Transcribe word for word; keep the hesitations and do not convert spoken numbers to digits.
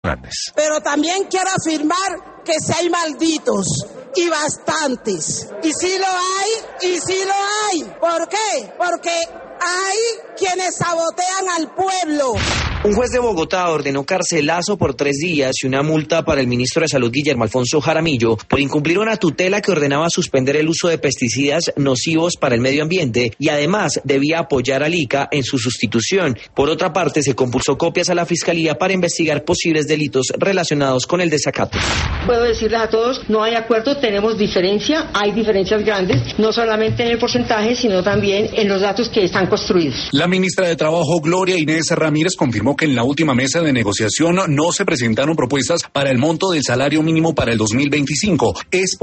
Fernández. Pero también quiero afirmar que sí hay malditos y bastantes. Y sí lo hay, y sí lo hay. ¿Por qué? Porque hay quienes sabotean al pueblo. Un juez de Bogotá ordenó carcelazo por tres días y una multa para el ministro de Salud Guillermo Alfonso Jaramillo por incumplir una tutela que ordenaba suspender el uso de pesticidas nocivos para el medio ambiente y además debía apoyar al I C A en su sustitución. Por otra parte, se compulsó copias a la Fiscalía para investigar posibles delitos relacionados con el desacato. Puedo decirles a todos, no hay acuerdo, tenemos diferencia, hay diferencias grandes, no solamente en el porcentaje, sino también en los datos que están construidos. La ministra de Trabajo, Gloria Inés Ramírez, confirmó que en la última mesa de negociación no se presentaron propuestas para el monto del salario mínimo para el dos mil veinticinco. Es